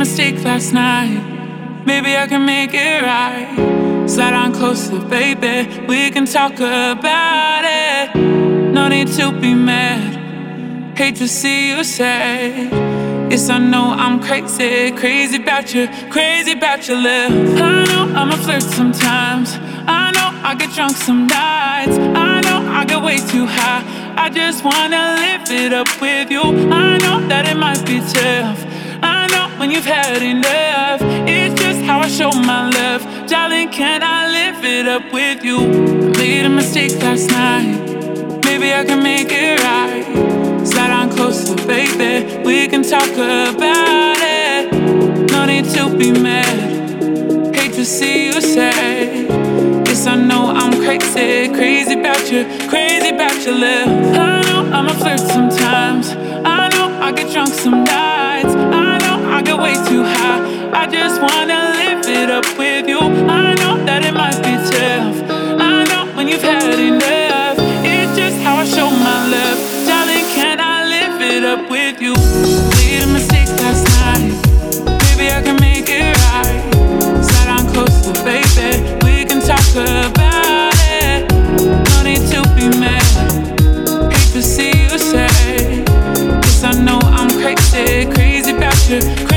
mistake last night. Maybe I can make it right. Slide on closer, baby. We can talk about it. No need to be mad. Hate to see you sad. Yes, I know I'm crazy, crazy about you, crazy about your lips. I know I'm a flirt sometimes. I know I get drunk some nights. I know I get way too high. I just wanna live it up with you. I know that it might be tough. I know when you've had enough. It's just how I show my love. Darling, can I live it up with you? I made a mistake last night. Maybe I can make it right. Slide on closer, baby. We can talk about it. No need to be mad. Hate to see you sad. Yes, I know I'm crazy, crazy about you, crazy about your lips. I know I'm a flirt sometimes. I know I get drunk some nights. I know I get way too high. I just wanna live it up with you. I know that it might be tough. I know when you've had enough. It's just how I show my love. Darling, can I live it up with you? Made a mistake last night. Maybe I can make it right. Slide on closer, baby. We can talk about it. No need to be mad. Hate to see you sad. Yes, I know I'm crazy, crazy about you.